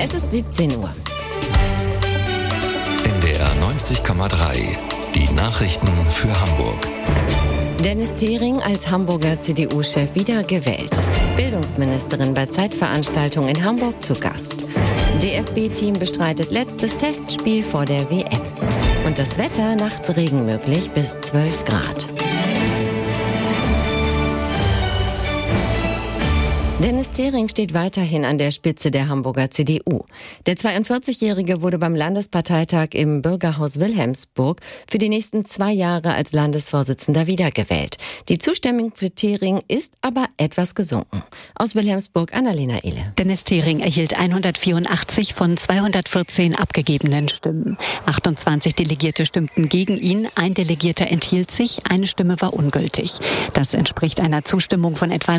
Es ist 17 Uhr. NDR 90,3. Die Nachrichten für Hamburg. Dennis Thering als Hamburger CDU-Chef wieder gewählt. Bildungsministerin bei Zeitveranstaltung in Hamburg zu Gast. DFB-Team bestreitet letztes Testspiel vor der WM. Und das Wetter, nachts Regen möglich bis 12 Grad. Dennis Thering steht weiterhin an der Spitze der Hamburger CDU. Der 42-Jährige wurde beim Landesparteitag im Bürgerhaus Wilhelmsburg für die nächsten 2 Jahre als Landesvorsitzender wiedergewählt. Die Zustimmung für Thering ist aber etwas gesunken. Aus Wilhelmsburg, Annalena Ehle. Dennis Thering erhielt 184 von 214 abgegebenen Stimmen. 28 Delegierte stimmten gegen ihn, ein Delegierter enthielt sich, eine Stimme war ungültig. Das entspricht einer Zustimmung von etwa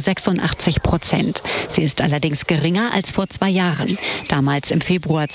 86%. Sie ist allerdings geringer als vor 2 Jahren. Damals im Februar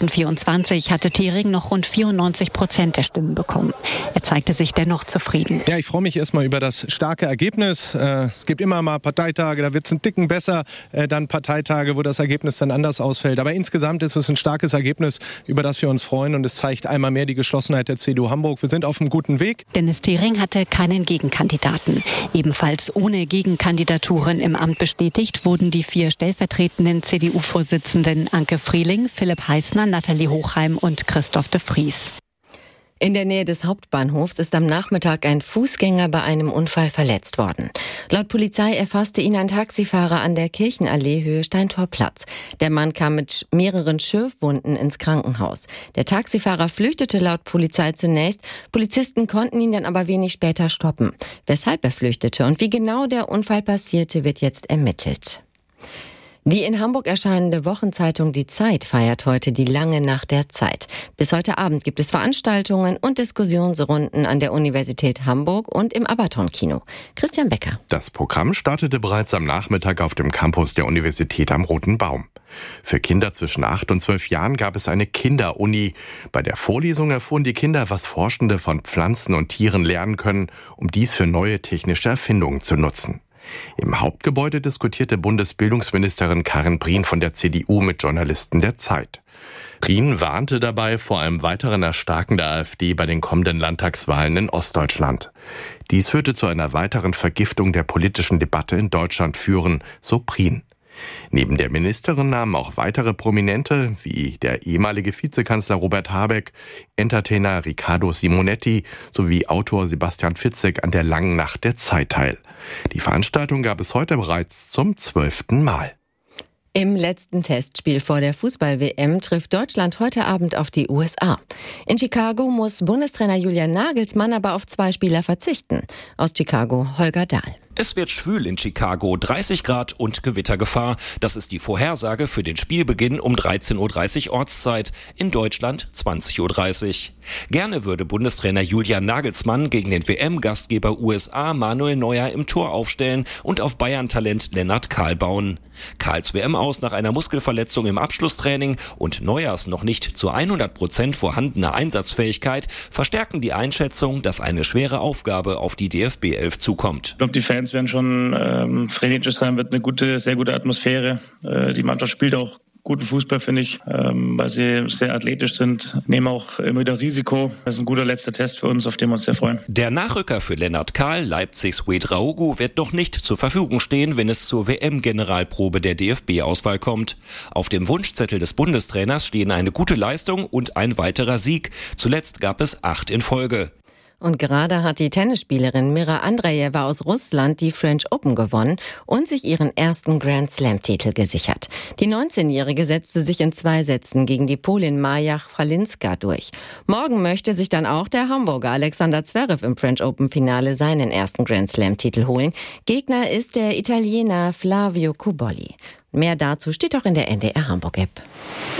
2024 hatte Thering noch rund 94% der Stimmen bekommen. Er zeigte sich dennoch zufrieden. Ja, ich freue mich erstmal über das starke Ergebnis. Es gibt immer mal Parteitage, da wird es einen Ticken besser, dann Parteitage, wo das Ergebnis dann anders ausfällt. Aber insgesamt ist es ein starkes Ergebnis, über das wir uns freuen. Und es zeigt einmal mehr die Geschlossenheit der CDU Hamburg. Wir sind auf einem guten Weg. Dennis Thering hatte keinen Gegenkandidaten. Ebenfalls ohne Gegenkandidaturen im Amt bestätigt wurden die 4 stellvertretenden CDU-Vorsitzenden Anke Frieling, Philipp Heißner, Nathalie Hochheim und Christoph de Vries. In der Nähe des Hauptbahnhofs ist am Nachmittag ein Fußgänger bei einem Unfall verletzt worden. Laut Polizei erfasste ihn ein Taxifahrer an der Kirchenallee Höhe Steintorplatz. Der Mann kam mit mehreren Schürfwunden ins Krankenhaus. Der Taxifahrer flüchtete laut Polizei zunächst. Polizisten konnten ihn dann aber wenig später stoppen. Weshalb er flüchtete und wie genau der Unfall passierte, wird jetzt ermittelt. Die in Hamburg erscheinende Wochenzeitung Die Zeit feiert heute die lange Nacht der Zeit. Bis heute Abend gibt es Veranstaltungen und Diskussionsrunden an der Universität Hamburg und im Abaton-Kino. Christian Becker. Das Programm startete bereits am Nachmittag auf dem Campus der Universität am Roten Baum. Für Kinder zwischen 8 und 12 Jahren gab es eine Kinderuni. Bei der Vorlesung erfuhren die Kinder, was Forschende von Pflanzen und Tieren lernen können, um dies für neue technische Erfindungen zu nutzen. Im Hauptgebäude diskutierte Bundesbildungsministerin Karin Prien von der CDU mit Journalisten der Zeit. Prien warnte dabei vor einem weiteren Erstarken der AfD bei den kommenden Landtagswahlen in Ostdeutschland. Dies würde zu einer weiteren Vergiftung der politischen Debatte in Deutschland führen, so Prien. Neben der Ministerin nahmen auch weitere Prominente, wie der ehemalige Vizekanzler Robert Habeck, Entertainer Riccardo Simonetti sowie Autor Sebastian Fitzek an der langen Nacht der Zeit teil. Die Veranstaltung gab es heute bereits zum 12. Mal. Im letzten Testspiel vor der Fußball-WM trifft Deutschland heute Abend auf die USA. In Chicago muss Bundestrainer Julian Nagelsmann aber auf 2 Spieler verzichten. Aus Chicago Holger Dahl. Es wird schwül in Chicago, 30 Grad und Gewittergefahr. Das ist die Vorhersage für den Spielbeginn um 13.30 Uhr Ortszeit, in Deutschland 20.30 Uhr. Gerne würde Bundestrainer Julian Nagelsmann gegen den WM-Gastgeber USA Manuel Neuer im Tor aufstellen und auf Bayern-Talent Lennart Kahl bauen. Kahls WM-Aus nach einer Muskelverletzung im Abschlusstraining und Neuers noch nicht zu 100% vorhandene Einsatzfähigkeit verstärken die Einschätzung, dass eine schwere Aufgabe auf die DFB-11 zukommt. Ich glaube, die Fans werden schon frenetisch sein, wird eine sehr gute Atmosphäre. Die Mannschaft spielt auch guten Fußball, finde ich, weil sie sehr athletisch sind, nehmen auch immer wieder Risiko. Das ist ein guter letzter Test für uns, auf den wir uns sehr freuen. Der Nachrücker für Lennart Kahl, Leipzigs Ouedraogo, wird noch nicht zur Verfügung stehen, wenn es zur WM-Generalprobe der DFB-Auswahl kommt. Auf dem Wunschzettel des Bundestrainers stehen eine gute Leistung und ein weiterer Sieg. Zuletzt gab es 8 in Folge. Und gerade hat die Tennisspielerin Mira Andreeva aus Russland die French Open gewonnen und sich ihren ersten Grand-Slam-Titel gesichert. Die 19-Jährige setzte sich in 2 Sätzen gegen die Polin Maja Fralinska durch. Morgen möchte sich dann auch der Hamburger Alexander Zverev im French Open-Finale seinen ersten Grand-Slam-Titel holen. Gegner ist der Italiener Flavio Cobolli. Mehr dazu steht auch in der NDR Hamburg-App.